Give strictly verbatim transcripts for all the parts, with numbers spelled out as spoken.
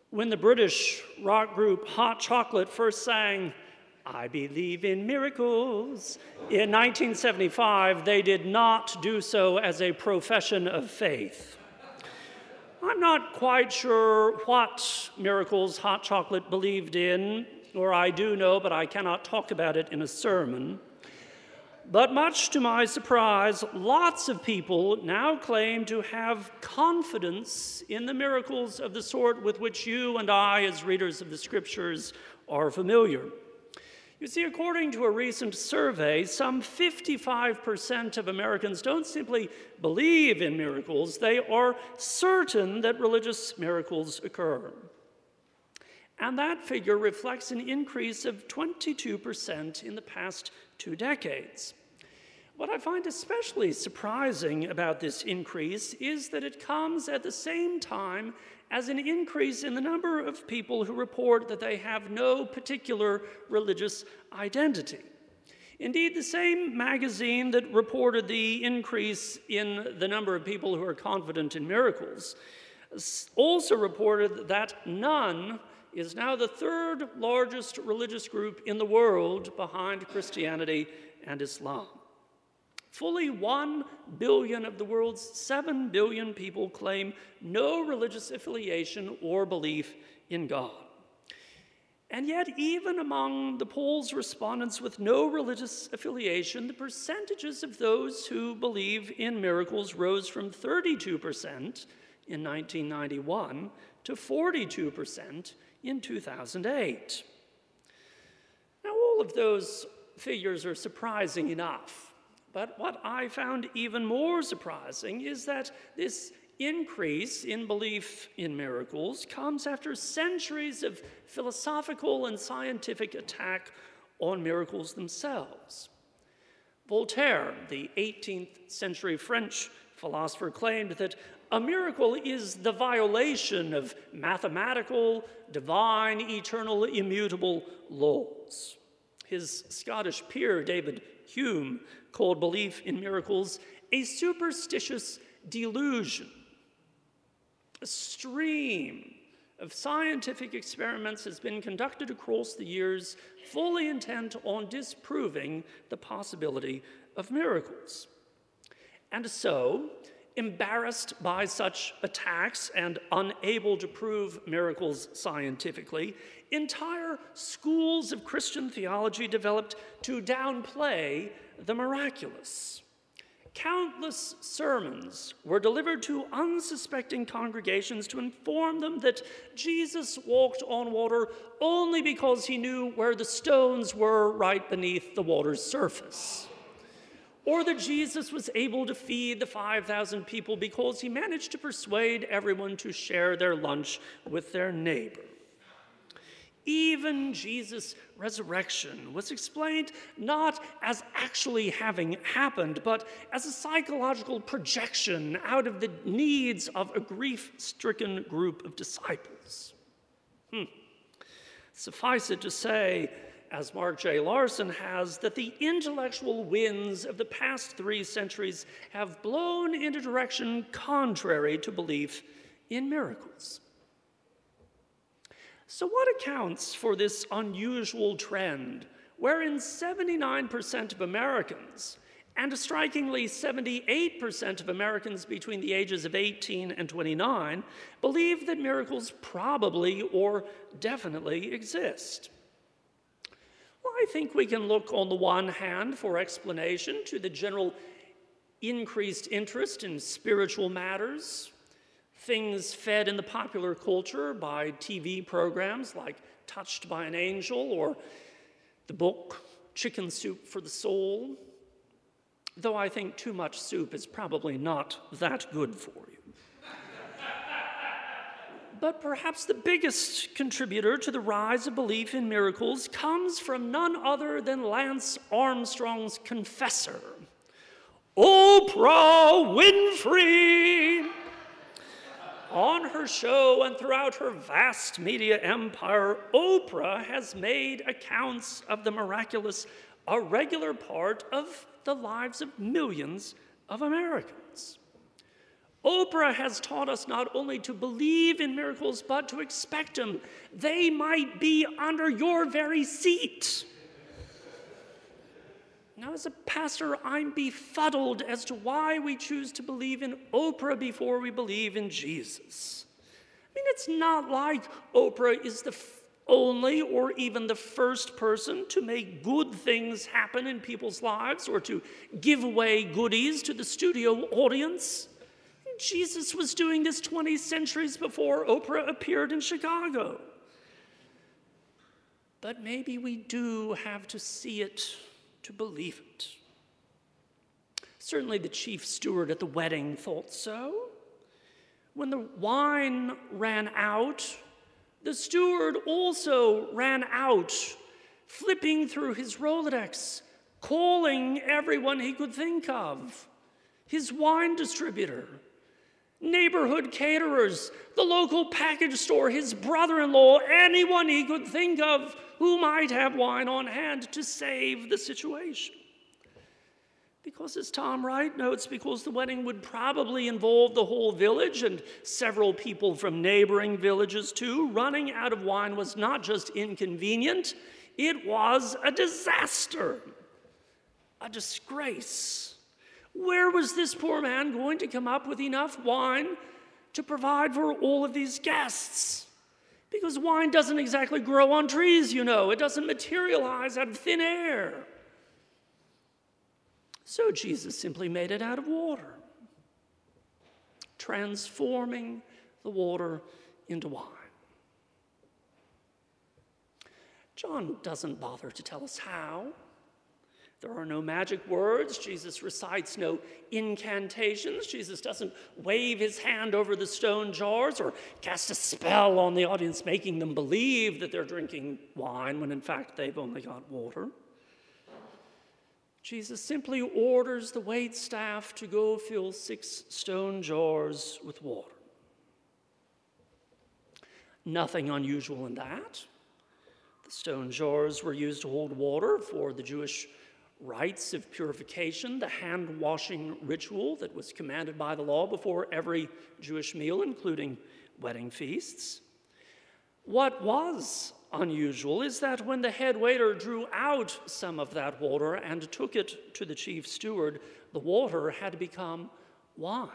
When the British rock group Hot Chocolate first sang, "I Believe in Miracles," in nineteen seventy-five, they did not do so as a profession of faith. I'm not quite sure what miracles Hot Chocolate believed in, or I do know, but I cannot talk about it in a sermon. But much to my surprise, lots of people now claim to have confidence in the miracles of the sort with which you and I, as readers of the Scriptures, are familiar. You see, according to a recent survey, some fifty-five percent of Americans don't simply believe in miracles, they are certain that religious miracles occur. And that figure reflects an increase of twenty-two percent in the past two decades. What I find especially surprising about this increase is that it comes at the same time as an increase in the number of people who report that they have no particular religious identity. Indeed, the same magazine that reported the increase in the number of people who are confident in miracles also reported that none is now the third largest religious group in the world behind Christianity and Islam. Fully one billion of the world's seven billion people claim no religious affiliation or belief in God. And yet, even among the poll's respondents with no religious affiliation, the percentages of those who believe in miracles rose from thirty-two percent in nineteen ninety-one to forty-two percent in two thousand eight. Now, all of those figures are surprising enough. But what I found even more surprising is that this increase in belief in miracles comes after centuries of philosophical and scientific attack on miracles themselves. Voltaire, the eighteenth century French philosopher, claimed that a miracle is the violation of mathematical, divine, eternal, immutable laws. His Scottish peer, David Hume, called belief in miracles a superstitious delusion. A stream of scientific experiments has been conducted across the years, fully intent on disproving the possibility of miracles. And so, embarrassed by such attacks and unable to prove miracles scientifically, entire schools of Christian theology developed to downplay the miraculous. Countless sermons were delivered to unsuspecting congregations to inform them that Jesus walked on water only because he knew where the stones were right beneath the water's surface. Or that Jesus was able to feed the five thousand people because he managed to persuade everyone to share their lunch with their neighbor. Even Jesus' resurrection was explained not as actually having happened, but as a psychological projection out of the needs of a grief-stricken group of disciples. Hmm. Suffice it to say, as Mark J. Larson has, that the intellectual winds of the past three centuries have blown in a direction contrary to belief in miracles. So what accounts for this unusual trend, wherein seventy-nine percent of Americans, and a strikingly seventy-eight percent of Americans between the ages of eighteen and twenty-nine, believe that miracles probably or definitely exist? Well, I think we can look on the one hand for explanation to the general increased interest in spiritual matters, things fed in the popular culture by T V programs like Touched by an Angel or the book Chicken Soup for the Soul, though I think too much soup is probably not that good for you. But perhaps the biggest contributor to the rise of belief in miracles comes from none other than Lance Armstrong's confessor, Oprah Winfrey. On her show and throughout her vast media empire, Oprah has made accounts of the miraculous a regular part of the lives of millions of Americans. Oprah has taught us not only to believe in miracles, but to expect them. They might be under your very seat. Now, as a pastor, I'm befuddled as to why we choose to believe in Oprah before we believe in Jesus. I mean, it's not like Oprah is the only or even the first person to make good things happen in people's lives or to give away goodies to the studio audience. Jesus was doing this twenty centuries before Oprah appeared in Chicago. But maybe we do have to see it to believe it. Certainly the chief steward at the wedding thought so. When the wine ran out, the steward also ran out, flipping through his Rolodex, calling everyone he could think of. His wine distributor, neighborhood caterers, the local package store, his brother-in-law, anyone he could think of who might have wine on hand to save the situation. Because, as Tom Wright notes, because the wedding would probably involve the whole village and several people from neighboring villages too, running out of wine was not just inconvenient, it was a disaster, a disgrace. Where was this poor man going to come up with enough wine to provide for all of these guests? Because wine doesn't exactly grow on trees, you know. It doesn't materialize out of thin air. So Jesus simply made it out of water, transforming the water into wine. John doesn't bother to tell us how. There are no magic words. Jesus recites no incantations. Jesus doesn't wave his hand over the stone jars or cast a spell on the audience, making them believe that they're drinking wine when in fact they've only got water. Jesus simply orders the waitstaff to go fill six stone jars with water. Nothing unusual in that. The stone jars were used to hold water for the Jewish rites of purification, the hand-washing ritual that was commanded by the law before every Jewish meal, including wedding feasts. What was unusual is that when the head waiter drew out some of that water and took it to the chief steward, the water had become wine.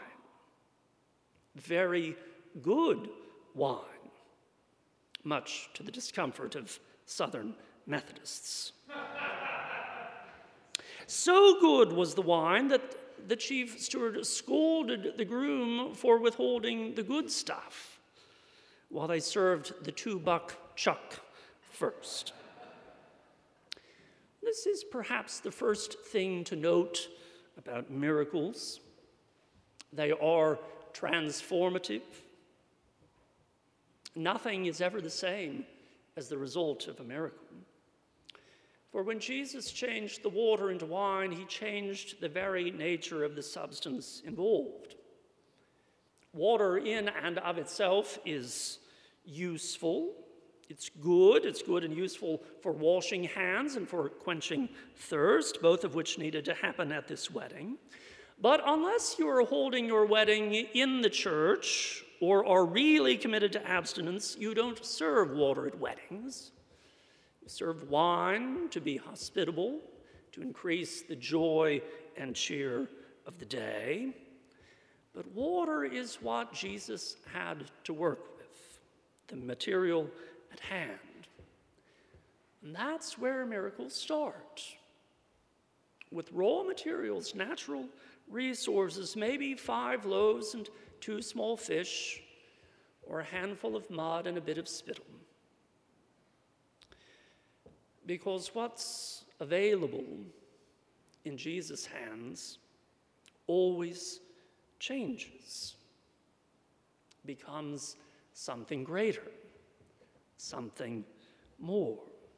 Very good wine, much to the discomfort of Southern Methodists. So good was the wine that the chief steward scolded the groom for withholding the good stuff while they served the two-buck chuck first. This is perhaps the first thing to note about miracles. They are transformative. Nothing is ever the same as the result of a miracle. For when Jesus changed the water into wine, he changed the very nature of the substance involved. Water in and of itself is useful. It's good. It's good and useful for washing hands and for quenching thirst, both of which needed to happen at this wedding. But unless you are holding your wedding in the church or are really committed to abstinence, you don't serve water at weddings. You serve wine to be hospitable, to increase the joy and cheer of the day. But water is what Jesus had to work with, the material at hand. And that's where miracles start. With raw materials, natural resources, maybe five loaves and two small fish, or a handful of mud and a bit of spittle. Because what's available in Jesus' hands always changes, becomes something greater, something more.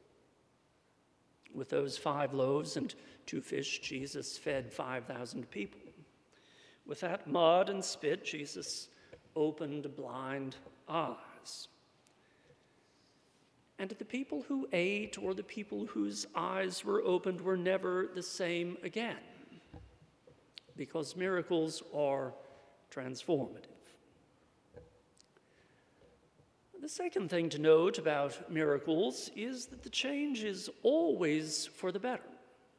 With those five loaves and two fish, Jesus fed five thousand people. With that mud and spit, Jesus opened blind eyes. And the people who ate or the people whose eyes were opened were never the same again, because miracles are transformative. The second thing to note about miracles is that the change is always for the better.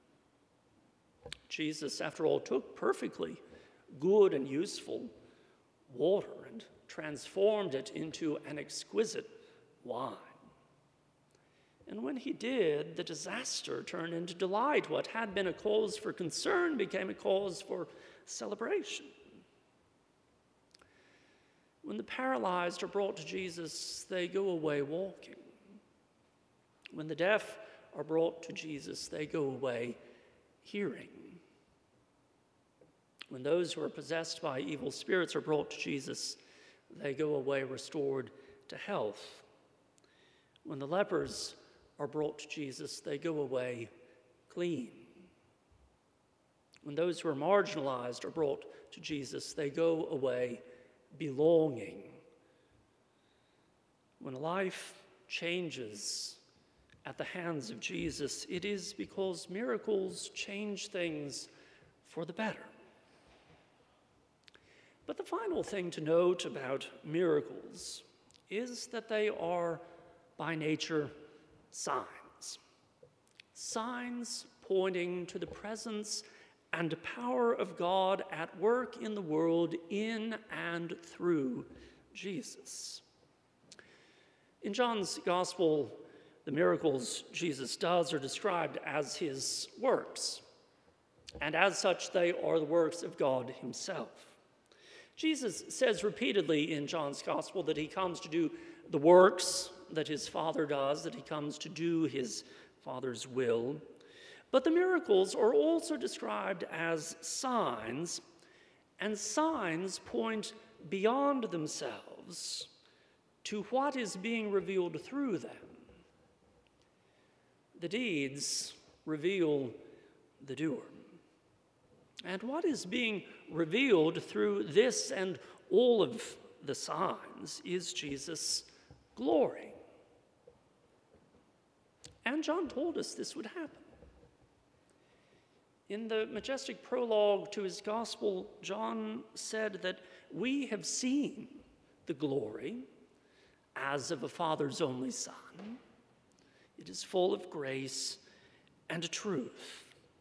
Jesus, after all, took perfectly good and useful water and transformed it into an exquisite wine. And when he did, the disaster turned into delight. What had been a cause for concern became a cause for celebration. When the paralyzed are brought to Jesus, they go away walking. When the deaf are brought to Jesus, they go away hearing. When those who are possessed by evil spirits are brought to Jesus, they go away restored to health. When the lepers are brought to Jesus, they go away clean. When those who are marginalized are brought to Jesus, they go away belonging. When a life changes at the hands of Jesus, it is because miracles change things for the better. But the final thing to note about miracles is that they are, by nature, signs. Signs pointing to the presence and power of God at work in the world in and through Jesus. In John's Gospel, the miracles Jesus does are described as his works, and as such they are the works of God himself. Jesus says repeatedly in John's Gospel that he comes to do the works that his Father does, that he comes to do his Father's will. But the miracles are also described as signs, and signs point beyond themselves to what is being revealed through them. The deeds reveal the doer. And what is being revealed through this and all of the signs is Jesus' glory. And John told us this would happen. In the majestic prologue to his gospel, John said that we have seen the glory as of a Father's only Son. It is full of grace and truth.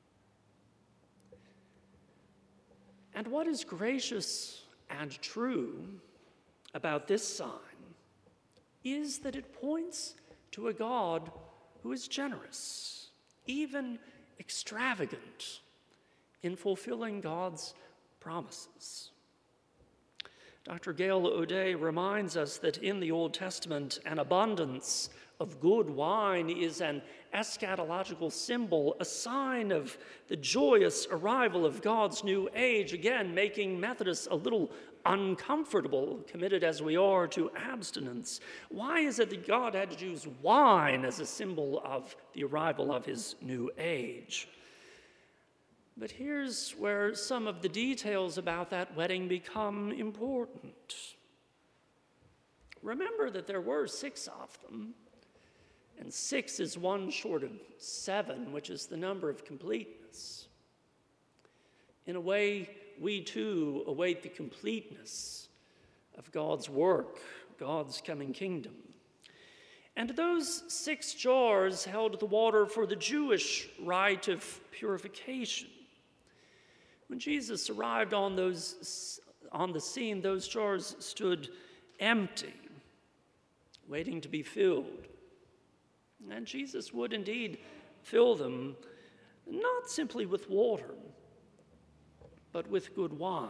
And what is gracious and true about this sign is that it points to a God who is generous, even extravagant in fulfilling God's promises. Doctor Gail O'Day reminds us that in the Old Testament, an abundance of good wine is an eschatological symbol, a sign of the joyous arrival of God's new age, again making Methodists a little uncomfortable, committed as we are to abstinence. Why is it that God had to use wine as a symbol of the arrival of his new age? But here's where some of the details about that wedding become important. Remember that there were six of them, and six is one short of seven, which is the number of completeness. In a way, we too await the completeness of God's work, God's coming kingdom. And those six jars held the water for the Jewish rite of purification. When Jesus arrived on those on the scene, those jars stood empty, waiting to be filled. And Jesus would indeed fill them, not simply with water, but with good wine.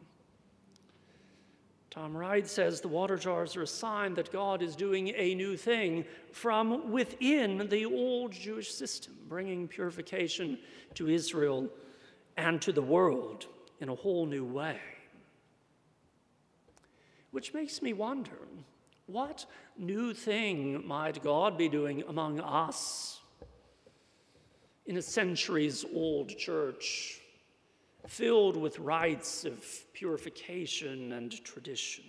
Tom Wright says the water jars are a sign that God is doing a new thing from within the old Jewish system, bringing purification to Israel and to the world in a whole new way. Which makes me wonder, what new thing might God be doing among us in a centuries-old church filled with rites of purification and tradition?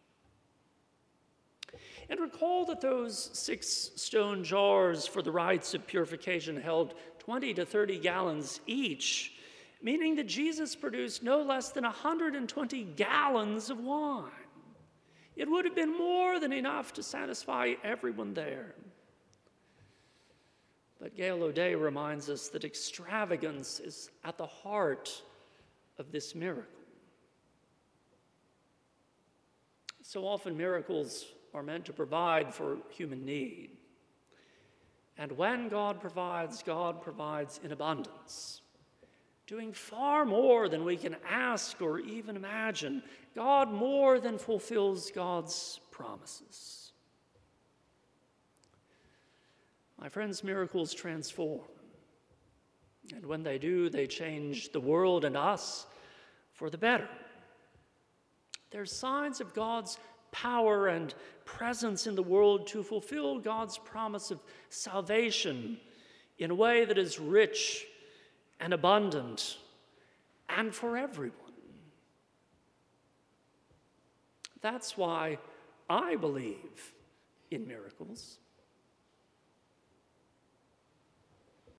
And recall that those six stone jars for the rites of purification held twenty to thirty gallons each, meaning that Jesus produced no less than one hundred twenty gallons of wine. It would have been more than enough to satisfy everyone there. But Gail O'Day reminds us that extravagance is at the heart of this miracle. So often miracles are meant to provide for human need. And when God provides, God provides in abundance, doing far more than we can ask or even imagine. God more than fulfills God's promises. My friends, miracles transform. And when they do, they change the world and us for the better. They're signs of God's power and presence in the world to fulfill God's promise of salvation in a way that is rich and abundant and for everyone. That's why I believe in miracles.